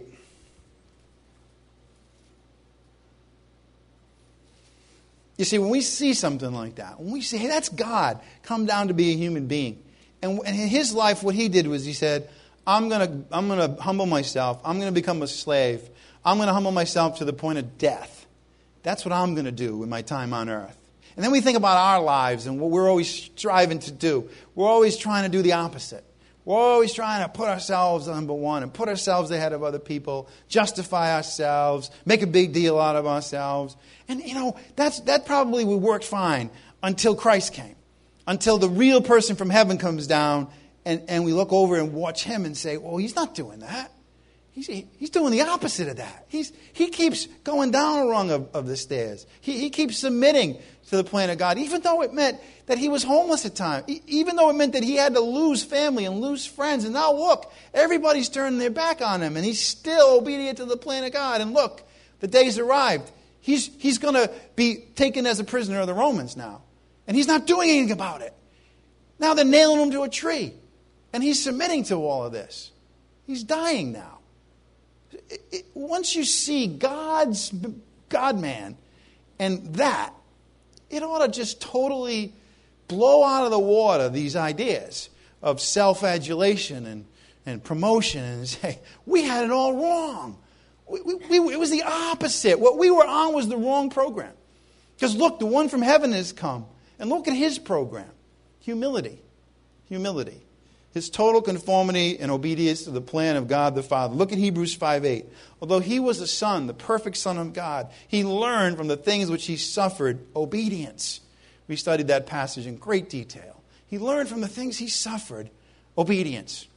You see, when we see something like that, when we say, hey, that's God come down to be a human being. And in his life, what he did was he said, I'm going to humble myself. I'm going to become a slave. I'm going to humble myself to the point of death. That's what I'm going to do in my time on earth. And then we think about our lives and what we're always striving to do. We're always trying to do the opposite. We're always trying to put ourselves number one and put ourselves ahead of other people, justify ourselves, make a big deal out of ourselves. And, that probably would work fine until Christ came, until the real person from heaven comes down and we look over and watch him and say, well, he's not doing that. He's doing the opposite of that. He keeps going down a rung of the stairs. He keeps submitting to the plan of God, even though it meant that he was homeless at times, even though it meant that he had to lose family and lose friends. And now look, everybody's turning their back on him, and he's still obedient to the plan of God. And look, the day's arrived. He's going to be taken as a prisoner of the Romans now. And he's not doing anything about it. Now they're nailing him to a tree. And he's submitting to all of this. He's dying now. Once you see God-man and that, it ought to just totally blow out of the water these ideas of self-adulation and promotion and say, we had it all wrong. It was the opposite. What we were on was the wrong program. Because look, the one from heaven has come. And look at his program. Humility. Humility. His total conformity and obedience to the plan of God the Father. Look at Hebrews 5:8. Although he was a son, the perfect Son of God, he learned from the things which he suffered obedience. We studied that passage in great detail. He learned from the things he suffered obedience.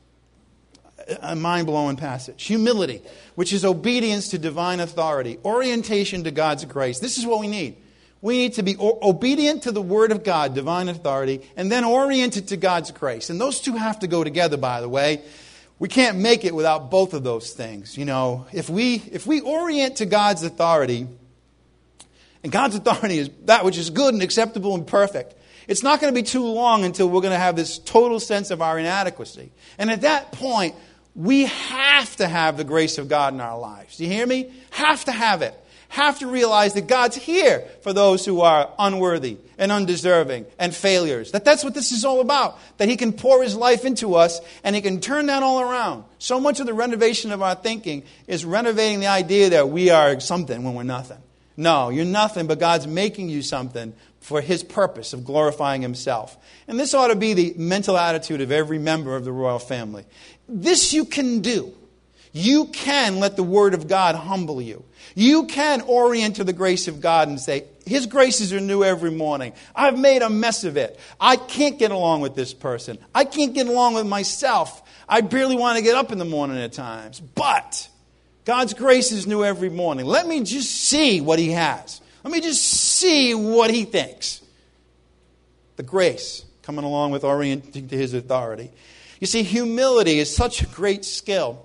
A mind-blowing passage. Humility, which is obedience to divine authority. Orientation to God's grace. This is what we need. We need to be obedient to the Word of God, divine authority, and then oriented to God's grace. And those two have to go together, by the way. We can't make it without both of those things. If we orient to God's authority, and God's authority is that which is good and acceptable and perfect, it's not going to be too long until we're going to have this total sense of our inadequacy. And at that point, we have to have the grace of God in our lives. Do you hear me? Have to have it. Have to realize that God's here for those who are unworthy and undeserving and failures. That's what this is all about. That he can pour his life into us and he can turn that all around. So much of the renovation of our thinking is renovating the idea that we are something when we're nothing. No, you're nothing, but God's making you something for his purpose of glorifying himself. And this ought to be the mental attitude of every member of the royal family. This you can do. You can let the Word of God humble you. You can orient to the grace of God and say, his graces are new every morning. I've made a mess of it. I can't get along with this person. I can't get along with myself. I barely want to get up in the morning at times. But God's grace is new every morning. Let me just see what he has. Let me just see what he thinks. The grace coming along with orienting to his authority. You see, humility is such a great skill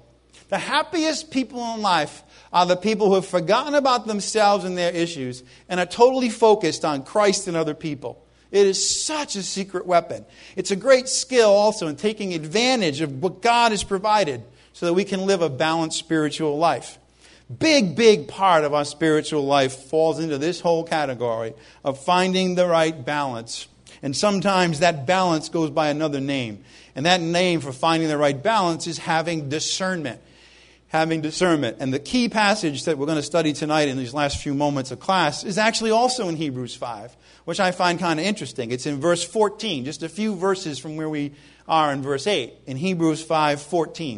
The happiest people in life are the people who have forgotten about themselves and their issues and are totally focused on Christ and other people. It is such a secret weapon. It's a great skill also in taking advantage of what God has provided so that we can live a balanced spiritual life. Big part of our spiritual life falls into this whole category of finding the right balance. And sometimes that balance goes by another name. And that name for finding the right balance is having discernment. Having discernment. And the key passage that we're going to study tonight in these last few moments of class is actually also in Hebrews 5, which I find kind of interesting. It's in verse 14, just a few verses from where we are in verse 8, in Hebrews 5:14.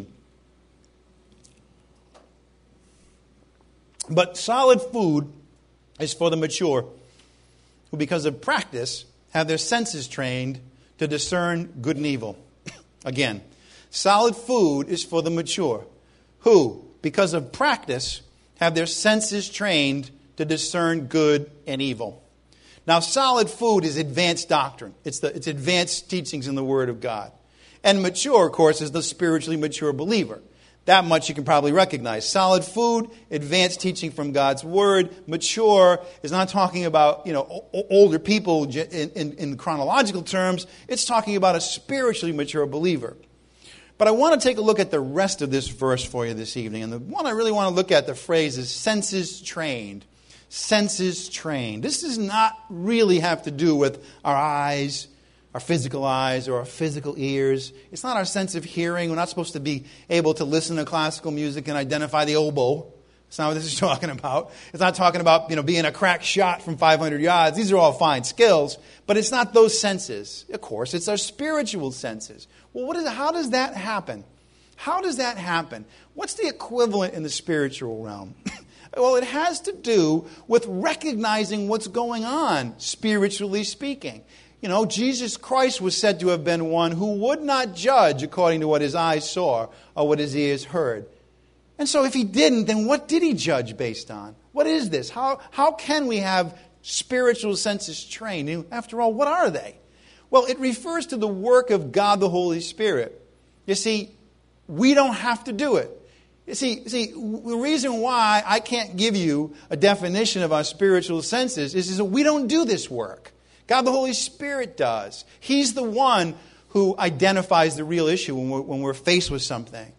But solid food is for the mature, who because of practice have their senses trained to discern good and evil. Again, solid food is for the mature, who, because of practice, have their senses trained to discern good and evil. Now, solid food is advanced doctrine. It's advanced teachings in the Word of God. And mature, of course, is the spiritually mature believer. That much you can probably recognize. Solid food, advanced teaching from God's Word. Mature is not talking about, older people in chronological terms. It's talking about a spiritually mature believer. But I want to take a look at the rest of this verse for you this evening. And the one I really want to look at, the phrase is senses trained. Senses trained. This does not really have to do with our eyes, our physical eyes, or our physical ears. It's not our sense of hearing. We're not supposed to be able to listen to classical music and identify the oboe. That's not what this is talking about. It's not talking about, being a crack shot from 500 yards. These are all fine skills, but it's not those senses. Of course, it's our spiritual senses. Well, how does that happen? How does that happen? What's the equivalent in the spiritual realm? Well, it has to do with recognizing what's going on, spiritually speaking. Jesus Christ was said to have been one who would not judge according to what his eyes saw or what his ears heard. And so if he didn't, then what did he judge based on? What is this? How can we have spiritual senses trained? After all, what are they? Well, it refers to the work of God the Holy Spirit. You see, we don't have to do it. You see, the reason why I can't give you a definition of our spiritual senses is that we don't do this work. God the Holy Spirit does. He's the one who identifies the real issue when we're faced with something.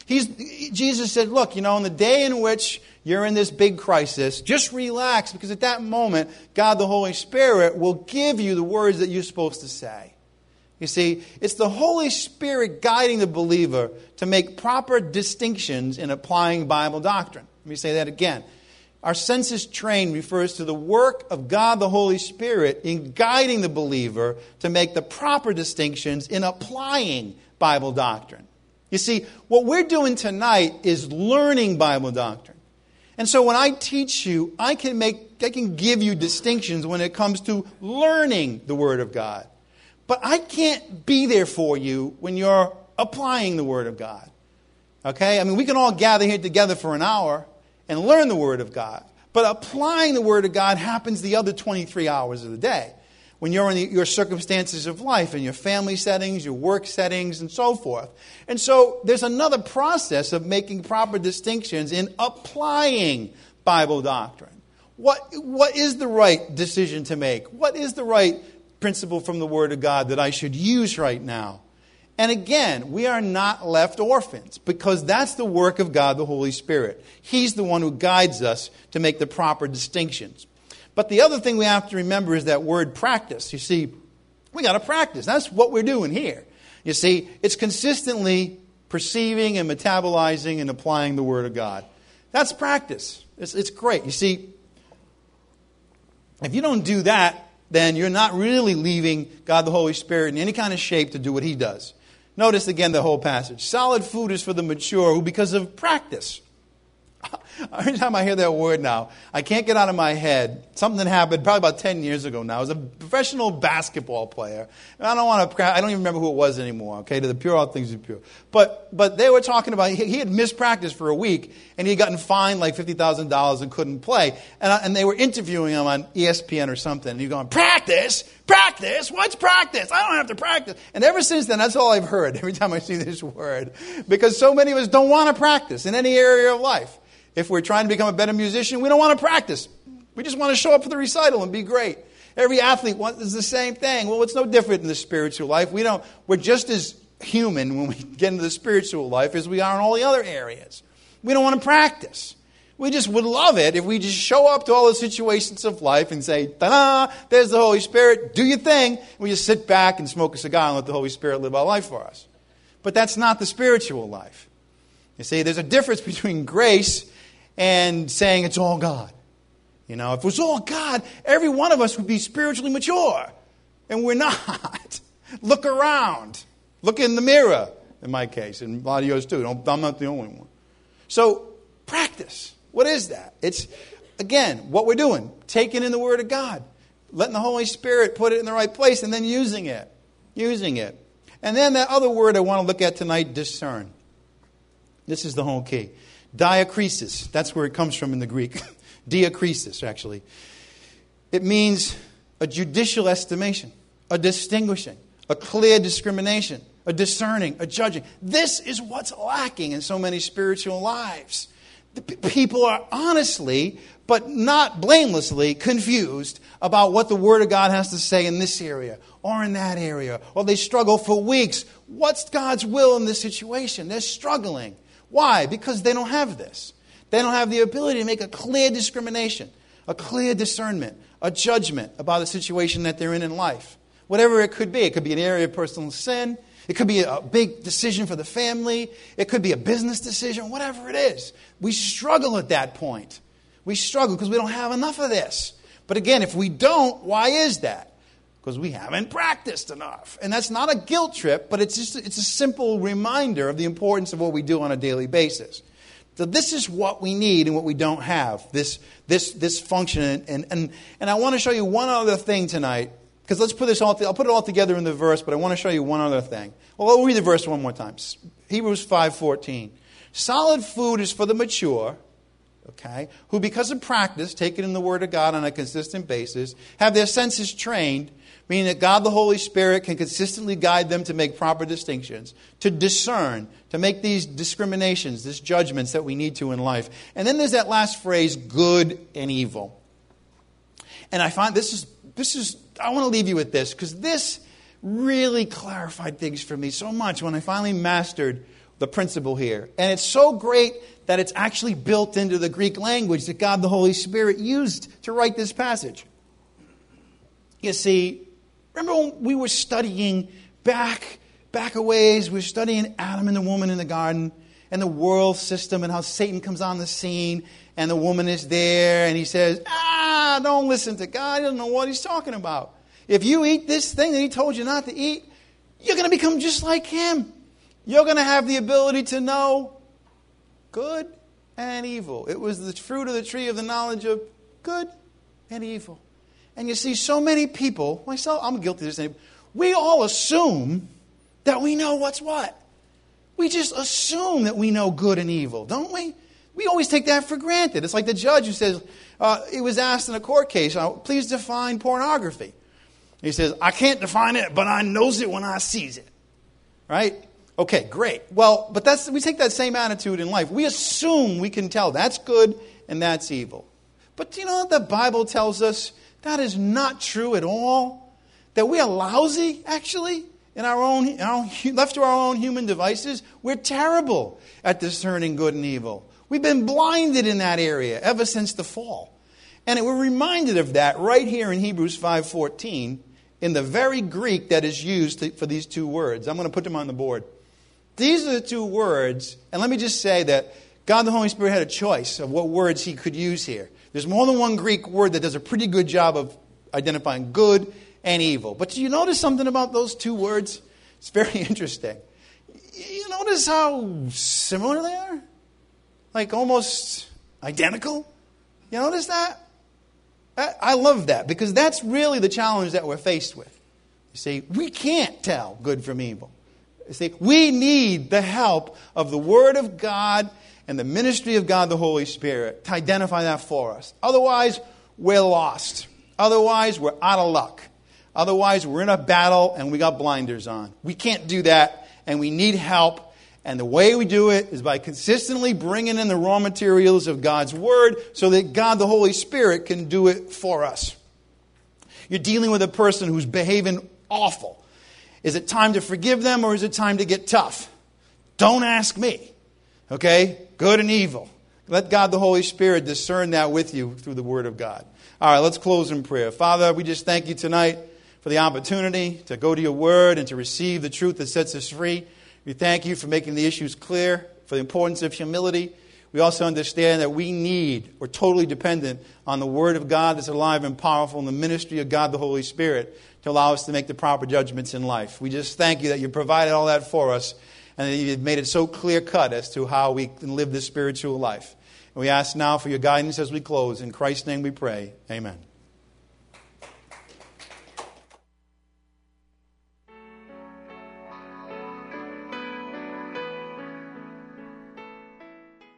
Jesus said, look, in the day in which you're in this big crisis, just relax, because at that moment, God the Holy Spirit will give you the words that you're supposed to say. You see, it's the Holy Spirit guiding the believer to make proper distinctions in applying Bible doctrine. Let me say that again. Our senses trained refers to the work of God the Holy Spirit in guiding the believer to make the proper distinctions in applying Bible doctrine. You see, what we're doing tonight is learning Bible doctrine. And so when I teach you, I can give you distinctions when it comes to learning the Word of God. But I can't be there for you when you're applying the Word of God. Okay? We can all gather here together for an hour and learn the Word of God. But applying the Word of God happens the other 23 hours of the day. When you're in your circumstances of life, in your family settings, your work settings, and so forth. And so there's another process of making proper distinctions in applying Bible doctrine. What is the right decision to make? What is the right principle from the Word of God that I should use right now? And again, we are not left orphans, because that's the work of God the Holy Spirit. He's the one who guides us to make the proper distinctions. But the other thing we have to remember is that word practice. You see, we got to practice. That's what we're doing here. You see, it's consistently perceiving and metabolizing and applying the Word of God. That's practice. It's great. You see, if you don't do that, then you're not really leaving God the Holy Spirit in any kind of shape to do what He does. Notice again the whole passage. Solid food is for the mature who, because of practice. Every time I hear that word now, I can't get out of my head. Something happened probably about 10 years ago now. I was a professional basketball player. And I don't even remember who it was anymore, okay? To the pure, all things are pure. But they were talking about, he had missed practice for a week, and he had gotten fined like $50,000 and couldn't play. And they were interviewing him on ESPN or something. And he's going, practice? Practice? What's practice? I don't have to practice. And ever since then, that's all I've heard every time I see this word. Because so many of us don't want to practice in any area of life. If we're trying to become a better musician, we don't want to practice. We just want to show up for the recital and be great. Every athlete wants the same thing. Well, it's no different in the spiritual life. We're just as human when we get into the spiritual life as we are in all the other areas. We don't want to practice. We just would love it if we just show up to all the situations of life and say, ta-da, there's the Holy Spirit, do your thing. And we just sit back and smoke a cigar and let the Holy Spirit live our life for us. But that's not the spiritual life. You see, there's a difference between grace and saying it's all God. You know, if it was all God, every one of us would be spiritually mature. And we're not. Look around. Look in the mirror, in my case, and a lot of yours too. I'm not the only one. So, practice. What is that? It's, again, what we're doing. Taking in the Word of God. Letting the Holy Spirit put it in the right place and then using it. Using it. And then that other word I want to look at tonight, discern. This is the whole key. Diakrisis. That's where it comes from in the Greek. Diakrisis, actually. It means a judicial estimation, a distinguishing, a clear discrimination, a discerning, a judging. This is what's lacking in so many spiritual lives. People are honestly, but not blamelessly, confused about what the Word of God has to say in this area or in that area. Or they struggle for weeks. What's God's will in this situation? They're struggling. Why? Because they don't have this. They don't have the ability to make a clear discrimination, a clear discernment, a judgment about the situation that they're in life. Whatever it could be. It could be an area of personal sin. It could be a big decision for the family. It could be a business decision. Whatever it is. We struggle at that point. We struggle because we don't have enough of this. But again, if we don't, why is that? Because we haven't practiced enough. And that's not a guilt trip, but it's a simple reminder of the importance of what we do on a daily basis. So this is what we need and what we don't have, this function. And I want to show you one other thing tonight, because let's put this all I'll put it all together in the verse, but I want to show you one other thing. Well, I'll read the verse one more time. Hebrews 5:14. Solid food is for the mature, okay, who because of practice, taken in the Word of God on a consistent basis, have their senses trained, meaning that God the Holy Spirit can consistently guide them to make proper distinctions, to discern, to make these discriminations, these judgments that we need to in life. And then there's that last phrase, good and evil. And I find this is I want to leave you with this, because this really clarified things for me so much when I finally mastered the principle here. And it's so great that it's actually built into the Greek language that God the Holy Spirit used to write this passage. You see, remember when we were studying back a ways, we were studying Adam and the woman in the garden and the world system and how Satan comes on the scene and the woman is there and he says, don't listen to God. He doesn't know what he's talking about. If you eat this thing that he told you not to eat, you're going to become just like him. You're going to have the ability to know good and evil. It was the fruit of the tree of the knowledge of good and evil. And you see, so many people, myself, I'm guilty of this, we all assume that we know what's what. We just assume that we know good and evil, don't we? We always take that for granted. It's like the judge who says, it was asked in a court case, please define pornography. He says, I can't define it, but I knows it when I sees it. Right? Okay, great. Well, but we take that same attitude in life. We assume we can tell that's good and that's evil. But do you know what the Bible tells us? That is not true at all. That we are lousy, actually, in left to our own human devices. We're terrible at discerning good and evil. We've been blinded in that area ever since the fall. And we're reminded of that right here in Hebrews 5:14 in the very Greek that is used for these two words. I'm going to put them on the board. These are the two words, and let me just say that God the Holy Spirit had a choice of what words he could use here. There's more than one Greek word that does a pretty good job of identifying good and evil. But do you notice something about those two words? It's very interesting. You notice how similar they are? Like almost identical. You notice that? I love that because that's really the challenge that we're faced with. You see, we can't tell good from evil. You see, we need the help of the Word of God and the ministry of God, the Holy Spirit, to identify that for us. Otherwise, we're lost. Otherwise, we're out of luck. Otherwise, we're in a battle and we got blinders on. We can't do that, and we need help. And the way we do it is by consistently bringing in the raw materials of God's Word so that God, the Holy Spirit, can do it for us. You're dealing with a person who's behaving awful. Is it time to forgive them or is it time to get tough? Don't ask me. Okay? Good and evil. Let God, the Holy Spirit, discern that with you through the Word of God. All right, let's close in prayer. Father, we just thank you tonight for the opportunity to go to your Word and to receive the truth that sets us free. We thank you for making the issues clear, for the importance of humility. We also understand that we're totally dependent on the Word of God that's alive and powerful and the ministry of God, the Holy Spirit, to allow us to make the proper judgments in life. We just thank you that you provided all that for us and that you've made it so clear-cut as to how we can live this spiritual life. And we ask now for your guidance as we close. In Christ's name we pray. Amen.